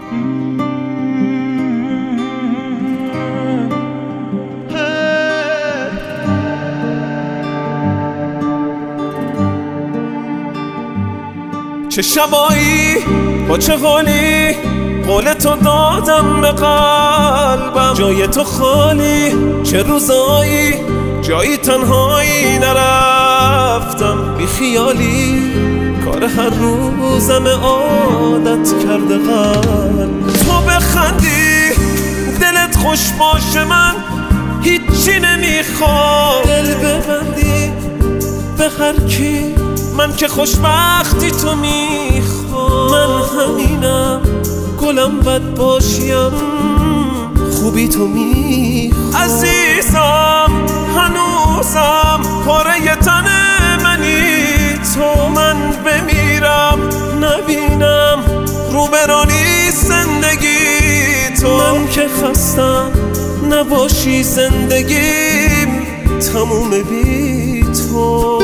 چه شبایی با چه حالی قول تو دادم به قلبم، جای تو خالی. چه روزایی جایی تنهایی نرفتم بی خیالی، کار هر روزم عادت کرده قلب. تو بخندی دلت خوش باشه، من هیچی نمیخوام. دل ببندی به هر کی، من که خوشبختی تو میخوام. من همینم گلم بد باشیم، خوبی تو میخوام. عزیزم هنوزم پاره تن منی تو، من بمیرم نبینم روبرانی زندگی تو. من که خستم نباشی زندگیم تموم بی تو.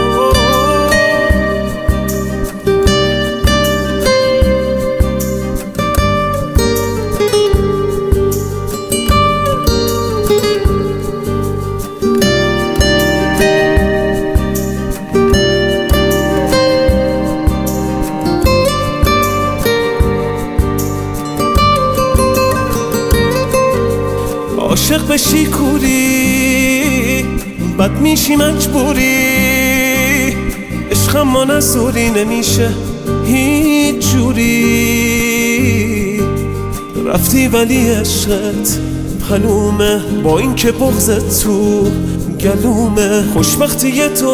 عاشق بشی کوری بد میشی مجبوری، عشق ما نزوری نمیشه هیچ جوری. رفتی ولی عشقت معلومه، با این که بغضت تو گلومه. خوشبختی تو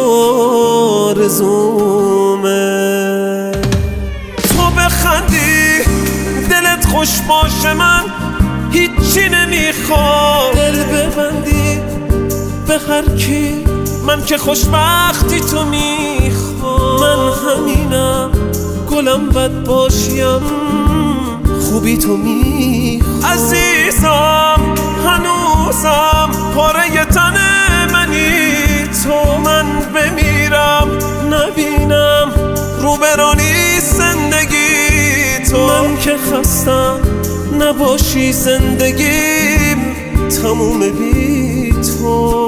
آرزومه. تو بخندی دلت خوش باشه، من هیچی نمیخوام. دل ببندی به هر کی، من که خوشبختی تو میخوام. من همینم گلم بد باشیم، خوبی تو میخوام. عزیزم هنوزم پاره تن منی تو، من بمیرم نبینم روبرانی زندگی تو. من که خستم نباشی زندگیم تموم بی تو.